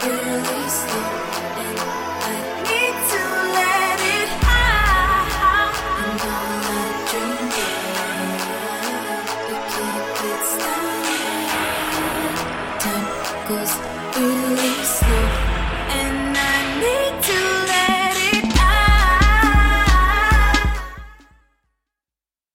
really slow, and I need to let it out. And all I dream of, to keep it started. Time goes really